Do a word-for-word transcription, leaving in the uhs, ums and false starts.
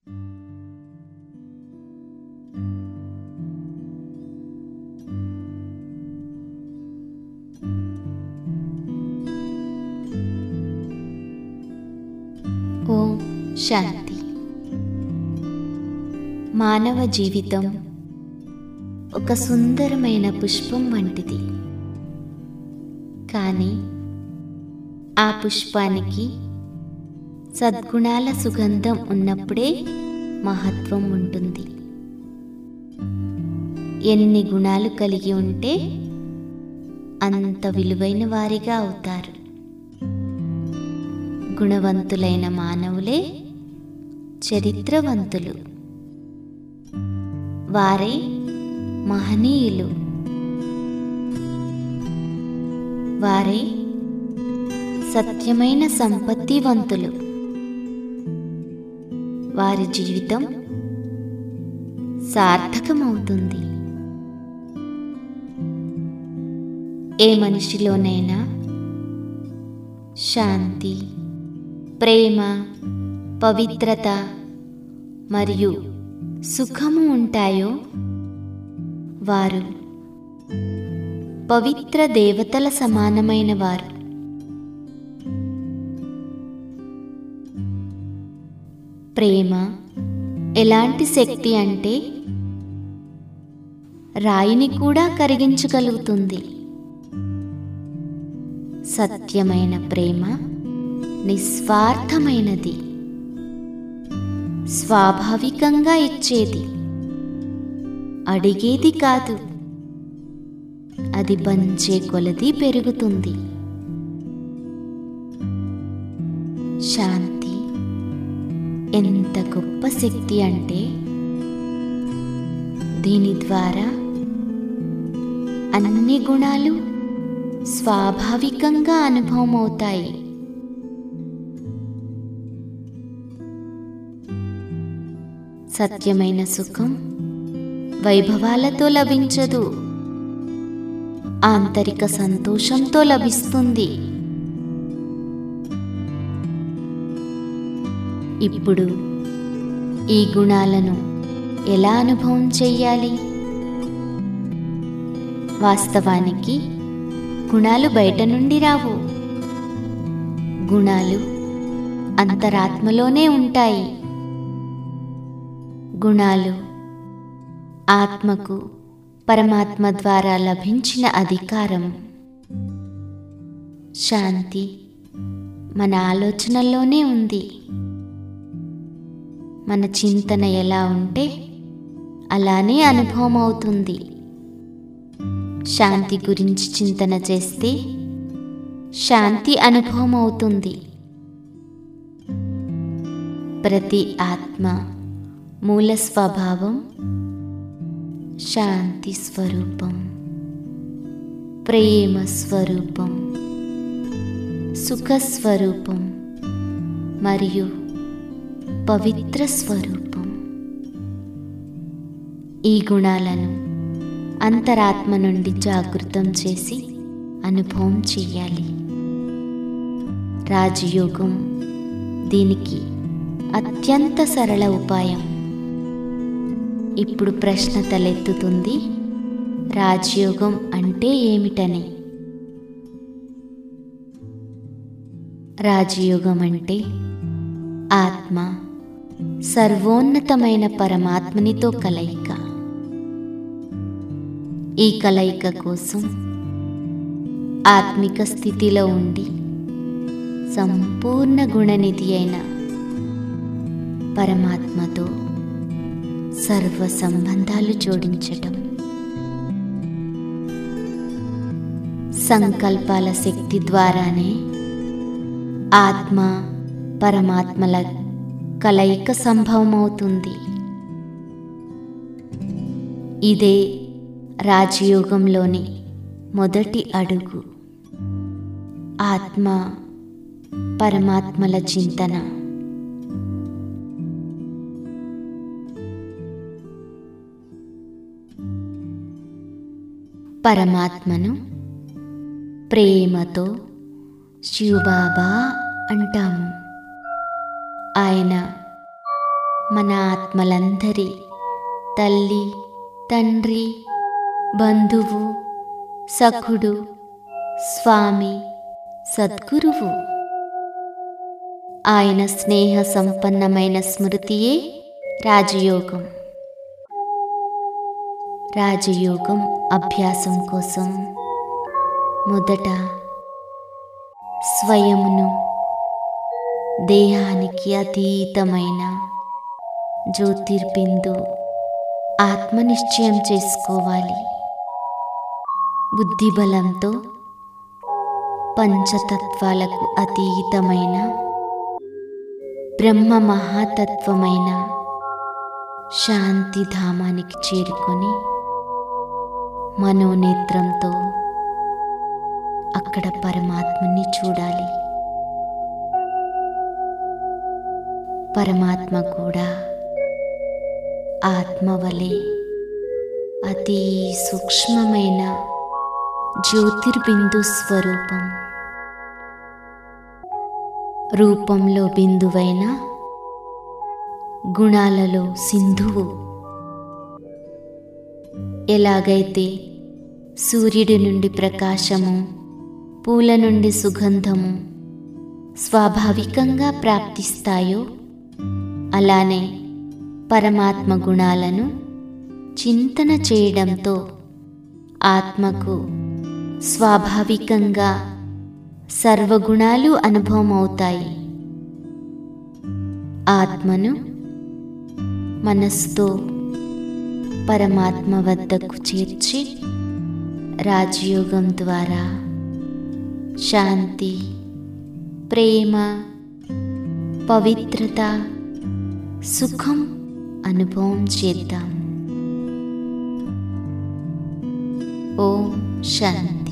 ఓం శాంతి. మానవ జీవితం ఒక సుందరమైన పుష్పం వంటిది. కానీ ఆ పుష్పానికి సద్గుణాల సుగంధం ఉన్నప్పుడే మహత్వం ఉంటుంది. ఎన్ని గుణాలు కలిగి ఉంటే అంత విలువైన వారిగా అవుతారు. గుణవంతులైన మానవులే చరిత్రవంతులు. వారే మహనీయులు. వారే సత్యమైన సంపత్తివంతులు. వారి జీవితం సార్థకమవుతుంది. ఏ మనిషిలోనైనా శాంతి, ప్రేమ, పవిత్రత మరియు సుఖము ఉంటాయో వారు పవిత్ర దేవతల సమానమైన వారు. ప్రేమ ఎలాంటి శక్తి అంటే రాయిని కూడా కరిగించగలుగుతుంది. సత్యమైన ప్రేమ నిస్వార్థమైనది, స్వాభావికంగా ఇచ్చేది, అడిగేది కాదు. అది పంచే కొలది పెరుగుతుంది. శాంతి ఎంత గొప్ప శక్తి అంటే దీని ద్వారా అన్ని గుణాలు స్వాభావికంగా అనుభవం అవుతాయి. సత్యమైన సుఖం వైభవాలతో లభించదు, ఆంతరిక సంతోషంతో లభిస్తుంది. ఇప్పుడు ఈ గుణాలను ఎలా అనుభవం చెయ్యాలి? వాస్తవానికి గుణాలు బయట నుండి రావు. గుణాలు అంతరాత్మలోనే ఉంటాయి. గుణాలు ఆత్మకు పరమాత్మ ద్వారా లభించిన అధికారం. శాంతి మన ఆలోచనల్లోనే ఉంది. మన చింతన ఎలా ఉంటే అలానే అనుభవం అవుతుంది. శాంతి గురించి చింతన చేస్తే శాంతి అనుభవం అవుతుంది. ప్రతి ఆత్మ మూల స్వభావం శాంతి స్వరూపం, ప్రేమ స్వరూపం, సుఖ స్వరూపం మరియు పవిత్ర స్వరూపం. ఈ గుణాలను అంతరాత్మ నుండి జాగృతం చేసి అనుభవం చెయ్యాలి. రాజయోగం దీనికి అత్యంత సరళ ఉపాయం. ఇప్పుడు ప్రశ్న తలెత్తుతుంది, రాజయోగం అంటే ఏమిటని. రాజయోగం అంటే ఆత్మ సర్వోన్నతమైన పరమాత్మనితో కలయిక. ఈ కలయిక కోసం ఆత్మిక స్థితిలో ఉండి సంపూర్ణ గుణనిధి అయిన పరమాత్మతో సర్వ సంబంధాలు జోడించటం. సంకల్పాల శక్తి ద్వారానే ఆత్మ పరమాత్మల కలయిక సంభవమవుతుంది. ఇదే రాజయోగంలోని మొదటి అడుగు. ఆత్మ పరమాత్మల చింతన. పరమాత్మను ప్రేమతో శివబాబా అంటాము. ఆయన మన ఆత్మలందరి తల్లి, తండ్రి, బంధువు, సఖుడు, స్వామి, సద్గురువు. ఆయన స్నేహ సంపన్నమైన స్మృతియే రాజయోగం. రాజయోగం అభ్యాసం కోసం మొదట స్వయమును దేహానికి అతీతమైన జ్యోతిర్బిందు ఆత్మనిశ్చయం చేసుకోవాలి. బుద్ధిబలంతో పంచతత్వాలకు అతీతమైన బ్రహ్మ మహాతత్వమైన శాంతిధామానికి చేరుకొని మనోనేత్రంతో అక్కడ పరమాత్మని చూడాలి. పరమాత్మ కూడా ఆత్మ వలె అతి సూక్ష్మమైన జ్యోతిర్బిందు స్వరూపం. రూపంలో బిందువైన గుణాలలో సింధువు. ఎలాగైతే సూర్యుడి నుండి ప్రకాశము, పూల నుండి సుగంధము స్వాభావికంగా ప్రాప్తిస్తాయో, అలానే పరమాత్మ గుణాలను చింతన చేయడంతో ఆత్మకు స్వాభావికంగా సర్వగుణాలు అనుభవం అవుతాయి. ఆత్మను మనస్సుతో పరమాత్మ వద్దకు చేర్చి రాజయోగం ద్వారా శాంతి, ప్రేమ, పవిత్రత, సుఖం అనుభవం చేద్దాం. ఓం శాంతి.